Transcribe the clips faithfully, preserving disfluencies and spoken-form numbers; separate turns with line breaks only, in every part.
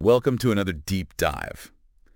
Welcome to another deep dive.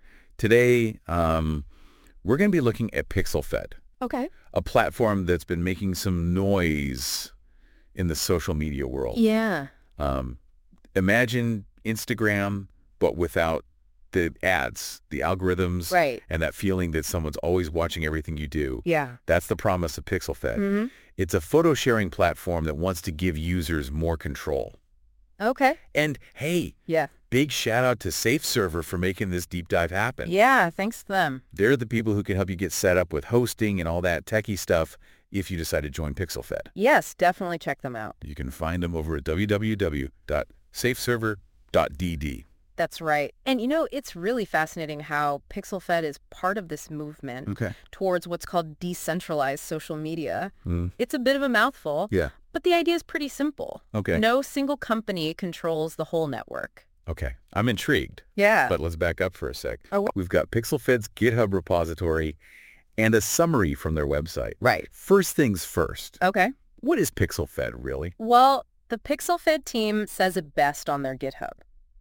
Today, um, we're going to be looking at PixelFed,
Okay.
a platform that's been making some noise in the social media world.
Yeah.
Um, imagine Instagram, but without the ads, the algorithms,
Right.
and that feeling that someone's always watching everything you do.
Yeah.
That's the promise of PixelFed.
Mm-hmm.
It's a photo sharing platform that wants to give users more control.
Okay.
And hey,
Yeah.
big shout out to SafeServer for making this deep dive happen.
Yeah. Thanks to them.
They're the people who can help you get set up with hosting and all that techie stuff if you decide to join PixelFed.
Yes, definitely check them out.
You can find them over at w w w dot safe server dot d d.
That's right. And you know, it's really fascinating how PixelFed is part of this movement
Okay.
towards what's called decentralized social media.
Mm.
It's a bit of a mouthful,
Yeah.
but the idea is pretty simple.
Okay.
No single company controls the whole network.
Okay. I'm intrigued,
Yeah.
but let's back up for a sec.
Oh, wh-
We've got PixelFed's GitHub repository and a summary from their website.
right.
First things first.
Okay.
What is PixelFed really?
Well, the PixelFed team says it best on their GitHub.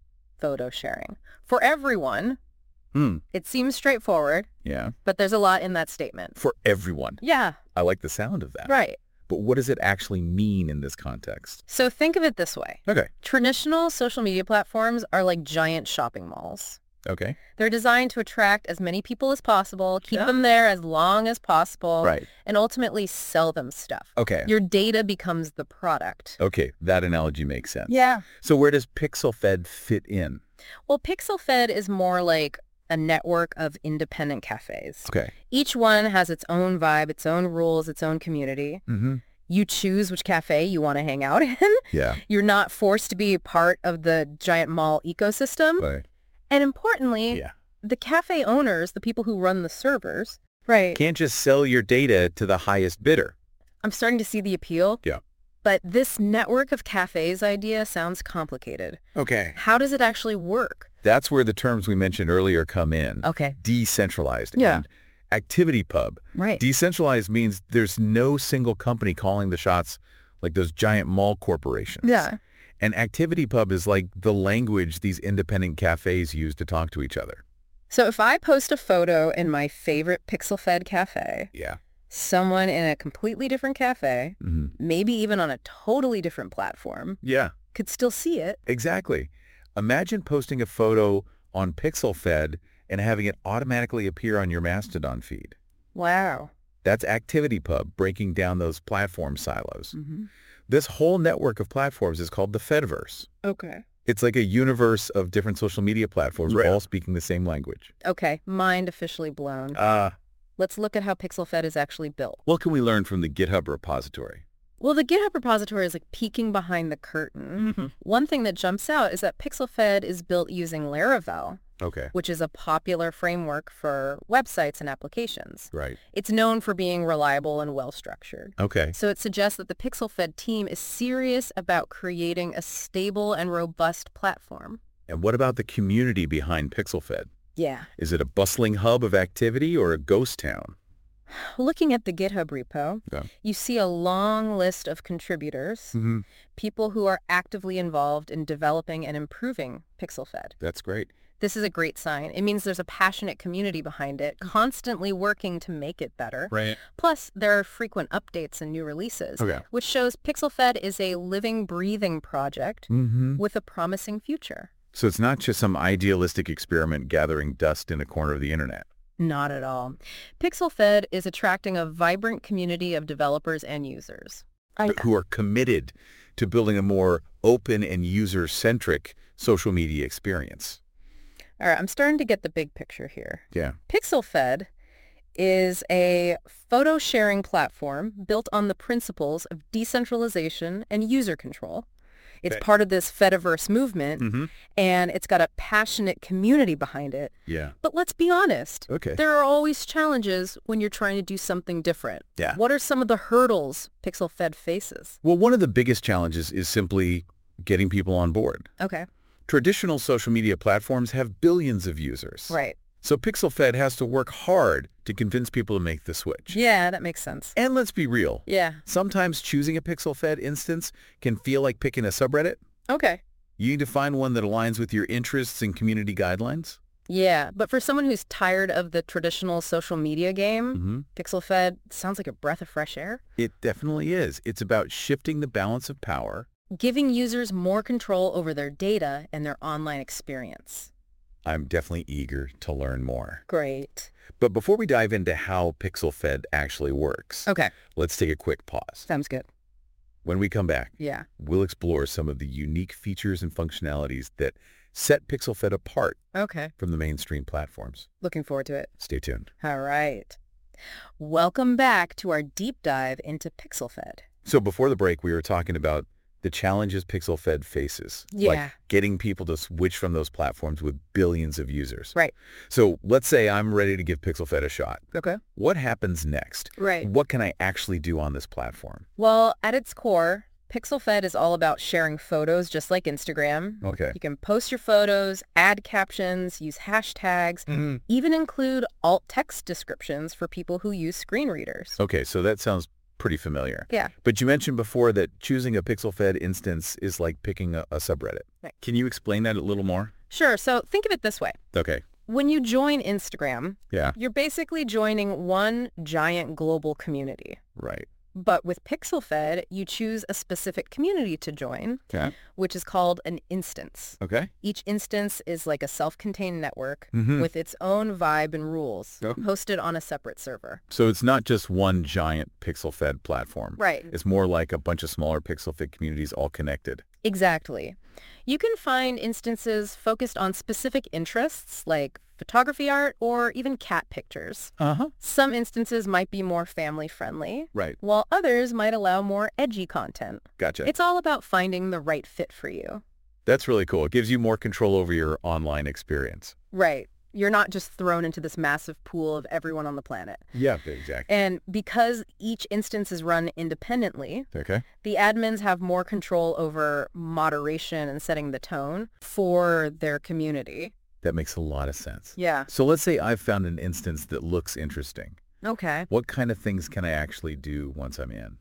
Photo sharing. For everyone,
Hmm.
it seems straightforward,
Yeah.
but there's a lot in that statement.
For everyone.
Yeah,
I like the sound of that.
right.
But what does it actually mean in this context?
So think of it this way.
Okay.
Traditional social media platforms are like giant shopping malls.
Okay.
They're designed to attract as many people as possible, keep
Yeah.
them there as long as possible,
Right.
and ultimately sell them stuff.
Okay.
Your data becomes the product.
Okay. That analogy makes sense.
Yeah.
So where does PixelFed fit in?
Well, PixelFed is more like a network of independent cafes.
Okay.
Each one has its own vibe, its own rules, its own community.
Mm-hmm.
You choose which cafe you want to hang out in.
Yeah.
You're not forced to be part of the giant mall ecosystem.
Right.
And importantly,
Yeah.
the cafe owners, the people who run the servers, right?
Can't just sell your data to the highest bidder.
I'm starting to see the appeal.
Yeah.
But this network of cafes idea sounds complicated.
Okay.
How does it actually work?
That's where the terms we mentioned earlier come in.
Okay.
Decentralized.
Yeah.
And ActivityPub.
Right.
Decentralized means there's no single company calling the shots like those giant mall corporations.
Yeah.
And ActivityPub is like the language these independent cafes use to talk to each other.
So if I post a photo in my favorite PixelFed cafe,
Yeah.
someone in a completely different cafe,
Mm-hmm.
maybe even on a totally different platform,
Yeah,
could still see it.
exactly. Imagine posting a photo on PixelFed and having it automatically appear on your Mastodon feed.
Wow.
That's ActivityPub breaking down those platform silos.
Mm-hmm.
This whole network of platforms is called the Fediverse.
Okay.
It's like a universe of different social media platforms Right. all speaking the same language.
Okay. Mind officially blown.
Uh,
Let's look at how PixelFed is actually built.
what can we learn from the GitHub repository?
Well, the GitHub repository is like peeking behind the curtain.
Mm-hmm.
One thing that jumps out is that PixelFed is built using Laravel,
Okay,
which is a popular framework for websites and applications.
right.
It's known for being reliable and well-structured.
Okay.
So it suggests that the PixelFed team is serious about creating a stable and robust platform.
And what about the community behind PixelFed?
Yeah.
Is it a bustling hub of activity or a ghost town?
Looking at the GitHub repo,
Yeah.
you see a long list of contributors,
Mm-hmm.
people who are actively involved in developing and improving PixelFed.
That's great.
This is a great sign. It means there's a passionate community behind it, constantly working to make it better.
Right.
Plus, there are frequent updates and new releases,
Okay.
which shows PixelFed is a living, breathing project
Mm-hmm.
with a promising future.
So it's not just some idealistic experiment gathering dust in a corner of the internet.
Not at all. PixelFed is attracting a vibrant community of developers and users. I,
Who are committed to building a more open and user-centric social media experience.
all right, I'm starting to get the big picture here.
Yeah.
PixelFed is a photo sharing platform built on the principles of decentralization and user control. It's
Okay.
part of this Fediverse movement,
Mm-hmm.
and it's got a passionate community behind it.
Yeah.
But let's be honest.
Okay.
There are always challenges when you're trying to do something different.
Yeah.
What are some of the hurdles PixelFed faces?
Well, one of the biggest challenges is simply getting people on board.
Okay.
Traditional social media platforms have billions of users.
Right.
So PixelFed has to work hard to convince people to make the switch.
Yeah, that makes sense.
And let's be real.
Yeah.
Sometimes choosing a PixelFed instance can feel like picking a subreddit.
Okay.
You need to find one that aligns with your interests and community guidelines?
Yeah, but for someone who's tired of the traditional social media game,
Mm-hmm.
PixelFed sounds like a breath of fresh air.
It definitely is. It's about shifting the balance of power.
Giving users more control over their data and their online experience.
I'm definitely eager to learn more.
Great.
But before we dive into how PixelFed actually works,
Okay,
let's take a quick pause.
sounds good.
When we come back,
Yeah.
we'll explore some of the unique features and functionalities that set PixelFed apart
Okay,
from the mainstream platforms.
looking forward to it.
Stay tuned.
All right. Welcome back to our deep dive into PixelFed.
So before the break, we were talking about the challenges PixelFed faces.
Yeah.
Like getting people to switch from those platforms with billions of users.
Right.
So let's say I'm ready to give PixelFed a shot.
Okay.
What happens next?
Right.
What can I actually do on this platform?
Well, at its core, PixelFed is all about sharing photos just like Instagram.
Okay.
You can post your photos, add captions, use hashtags,
Mm-hmm.
even include alt text descriptions for people who use screen readers.
Okay, so that sounds pretty familiar.
Yeah.
But you mentioned before that choosing a PixelFed instance is like picking a, a subreddit.
Right.
Can you explain that a little more?
Sure. So think of it this way.
Okay.
When you join Instagram,
Yeah.
you're basically joining one giant global community.
Right.
But with PixelFed, you choose a specific community to join,
Okay.
which is called an instance.
Okay.
Each instance is like a self-contained network
Mhm.
with its own vibe and rules,
Oh.
hosted on a separate server.
So it's not just one giant PixelFed platform.
Right.
It's more like a bunch of smaller PixelFed communities all connected.
Exactly. You can find instances focused on specific interests like photography art or even cat pictures.
Uh-huh.
Some instances might be more family-friendly,
Right.
while others might allow more edgy content.
Gotcha.
It's all about finding the right fit for you.
That's really cool. It gives you more control over your online experience.
Right. You're not just thrown into this massive pool of everyone on the planet.
Yeah, exactly.
And because each instance is run independently,
Okay.
the admins have more control over moderation and setting the tone for their community.
That makes a lot of sense.
Yeah.
So let's say I've found an instance that looks interesting.
Okay.
What kind of things can I actually do once I'm in?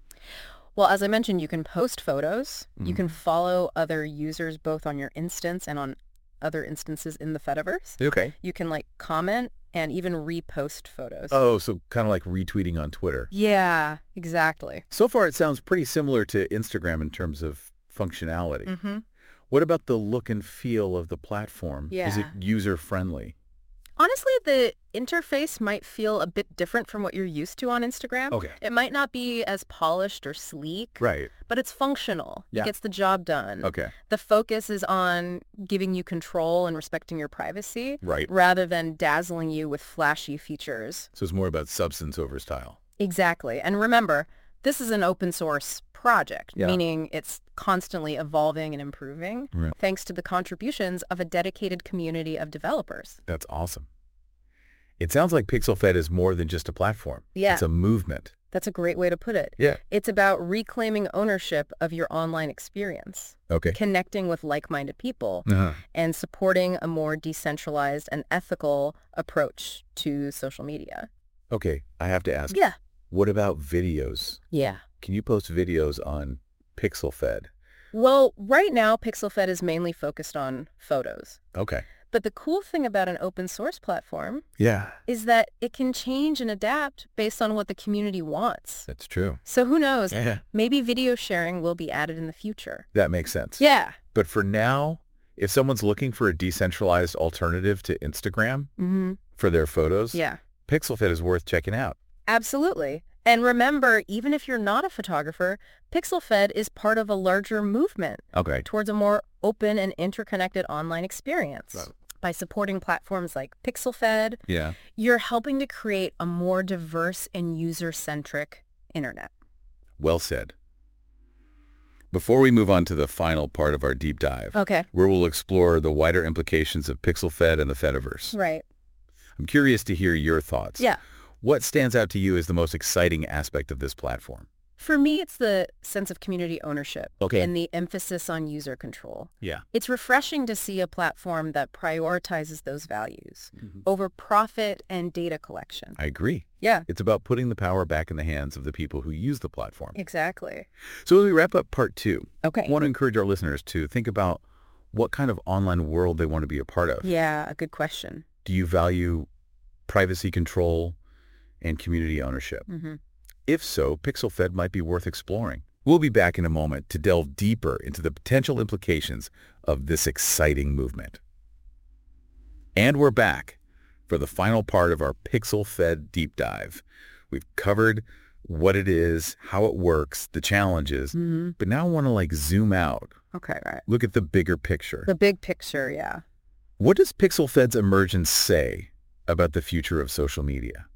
Well, as I mentioned, you can post photos. You
Mhm.
can follow other users both on your instance and on other instances in the Fediverse.
Okay.
You can like comment and even repost photos.
Oh, so kind of like retweeting on Twitter.
Yeah, exactly.
So far, it sounds pretty similar to Instagram in terms of functionality.
Mm-hmm.
What about the look and feel of the platform? Is it
Yeah.
user-friendly?
Honestly, the interface might feel a bit different from what you're used to on Instagram.
Okay.
It might not be as polished or sleek,
Right.
but it's functional.
Yeah.
It gets the job done.
Okay.
The focus is on giving you control and respecting your privacy
Right.
rather than dazzling you with flashy features.
So it's more about substance over style.
Exactly. And remember, this is an open source project,
Yeah.
meaning it's constantly evolving and improving
Right.
thanks to the contributions of a dedicated community of developers.
That's awesome. It sounds like PixelFed is more than just a platform.
Yeah.
It's a movement.
That's a great way to put it.
Yeah.
It's about reclaiming ownership of your online experience,
Okay.
connecting with like-minded people,
Uh-huh.
and supporting a more decentralized and ethical approach to social media.
Okay. I have to ask,
Yeah.
what about videos?
Yeah.
Can you post videos on PixelFed?
Well, right now, PixelFed is mainly focused on photos.
Okay.
But the cool thing about an open source platform
Yeah.
is that it can change and adapt based on what the community wants.
That's true.
So who knows?
Yeah.
Maybe video sharing will be added in the future.
That makes sense.
Yeah.
But for now, if someone's looking for a decentralized alternative to Instagram
Mm-hmm.
for their photos,
Yeah.
PixelFed is worth checking out.
Absolutely. And remember, even if you're not a photographer, PixelFed is part of a larger movement
Okay.
towards a more open and interconnected online experience.
Right.
By supporting platforms like PixelFed,
Yeah.
you're helping to create a more diverse and user-centric internet.
Well said. Before we move on to the final part of our deep dive,
Okay.
where we'll explore the wider implications of PixelFed and the Fediverse,
Right.
I'm curious to hear your thoughts.
Yeah.
What stands out to you as the most exciting aspect of this platform?
For me, it's the sense of community ownership
Okay.
and the emphasis on user control.
Yeah.
It's refreshing to see a platform that prioritizes those values
Mhm.
over profit and data collection.
I agree.
Yeah,
It's about putting the power back in the hands of the people who use the platform.
exactly.
So as we wrap up part two,
Okay.
I want to encourage our listeners to think about what kind of online world they want to be a part of.
Yeah, a good question.
Do you value privacy control and community ownership?
Mm-hmm.
If so, PixelFed might be worth exploring. We'll be back in a moment to delve deeper into the potential implications of this exciting movement. And we're back for the final part of our PixelFed deep dive. We've covered what it is, how it works, the challenges,
Mm-hmm.
but now I want to like zoom out,
Okay, right.
look at the bigger picture.
The big picture, yeah.
What does PixelFed's emergence say about the future of social media?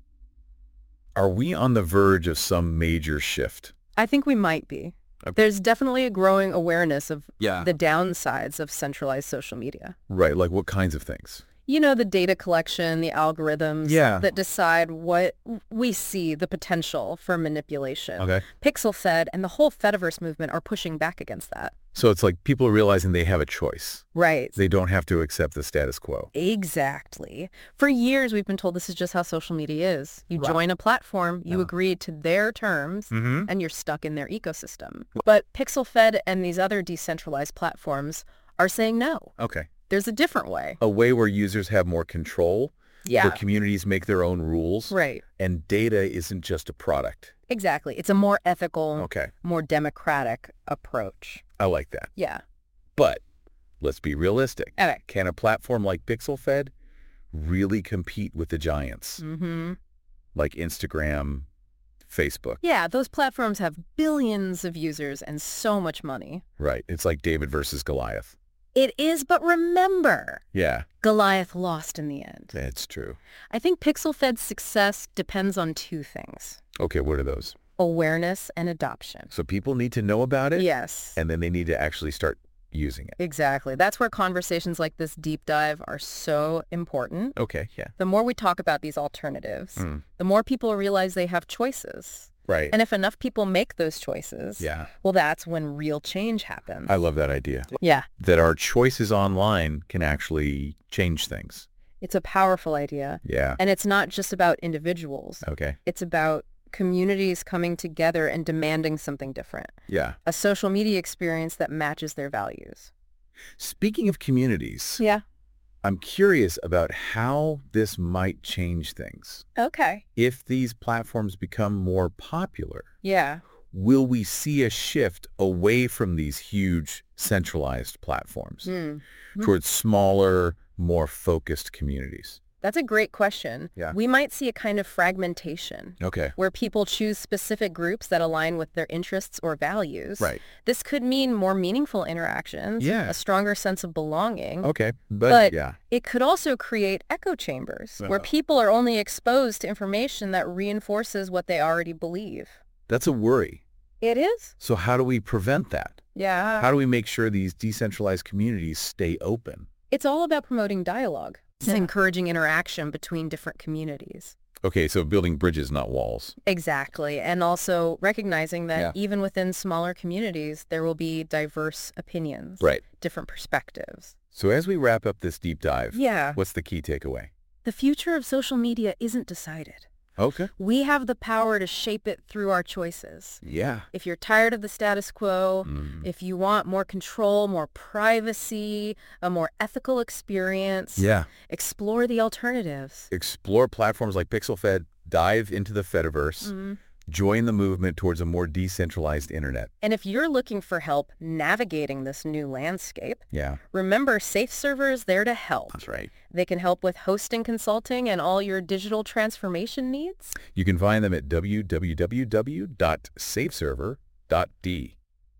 Are we on the verge of some major shift?
I think we might be.
Okay.
There's definitely a growing awareness of
Yeah.
the downsides of centralized social media.
Right, like what kinds of things?
You know, the data collection, the algorithms
Yeah.
that decide what we see the potential for manipulation.
Okay.
PixelFed and the whole Fediverse movement are pushing back against that.
So it's like people are realizing they have a choice.
Right.
They don't have to accept the status quo.
Exactly. For years, we've been told this is just how social media is. You
Right.
join a platform, you
Yeah.
agree to their terms,
Mm-hmm.
and you're stuck in their ecosystem. But PixelFed and these other decentralized platforms are saying no.
Okay.
There's a different way.
A way where users have more control,
Yeah.
where communities make their own rules,
Right.
and data isn't just a product.
Exactly. It's a more ethical,
Okay.
more democratic approach.
I like that.
Yeah.
But let's be realistic.
Okay.
Can a platform like PixelFed really compete with the giants
Mm-hmm.
like Instagram, Facebook?
Yeah, those platforms have billions of users and so much money.
Right. It's like David versus Goliath.
It is, but remember,
Yeah,
Goliath lost in the end.
that's true.
I think PixelFed's success depends on two things:
Okay, what are those?
awareness and adoption.
So people need to know about it,
Yes,
and then they need to actually start using it.
exactly. That's where conversations like this deep dive are so important.
Okay, yeah.
The more we talk about these alternatives,
Mm,
the more people realize they have choices.
right.
And if enough people make those choices,
Yeah,
well, that's when real change happens.
I love that idea.
Yeah,
That our choices online can actually change things.
it's a powerful idea.
Yeah,
And it's not just about individuals.
okay.
It's about communities coming together and demanding something different.
Yeah.
A social media experience that matches their values.
Speaking of communities,
Yeah.
I'm curious about how this might change things.
Okay.
If these platforms become more popular,
Yeah.
will we see a shift away from these huge centralized platforms
Hmm.
towards smaller, more focused communities?
That's a great question.
Yeah.
We might see a kind of fragmentation
Okay.
where people choose specific groups that align with their interests or values.
Right.
This could mean more meaningful interactions,
Yeah.
a stronger sense of belonging.
Okay. But,
But
yeah.
it could also create echo chambers where
Uh-oh.
people are only exposed to information that reinforces what they already believe.
That's a worry.
It is?
So how do we prevent that?
Yeah.
How do we make sure these decentralized communities stay open?
It's all about promoting dialogue. It's
Yeah.
encouraging interaction between different communities.
Okay, so building bridges, not walls.
Exactly. And also recognizing that
Yeah.
even within smaller communities, there will be diverse opinions,
Right.
different perspectives.
So as we wrap up this deep dive,
Yeah.
what's the key takeaway?
The future of social media isn't decided.
Okay.
We have the power to shape it through our choices.
Yeah.
If you're tired of the status quo,
Mm.
if you want more control, more privacy, a more ethical experience,
Yeah.
explore the alternatives.
Explore platforms like PixelFed, dive into the Fediverse,
Mhm.
join the movement towards a more decentralized internet.
And if you're looking for help navigating this new landscape,
Yeah,
remember SafeServer is there to help.
that's right.
They can help with hosting, consulting, and all your digital transformation needs.
You can find them at w w w w dot safeserver dot d.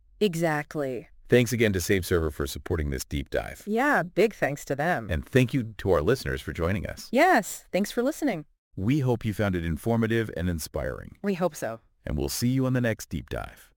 Exactly.
Thanks again to SafeServer for supporting this deep dive.
Yeah, big thanks to them.
And thank you to our listeners for joining us.
Yes, thanks for listening.
We hope you found it informative and inspiring.
We hope so.
And we'll see you on the next deep dive.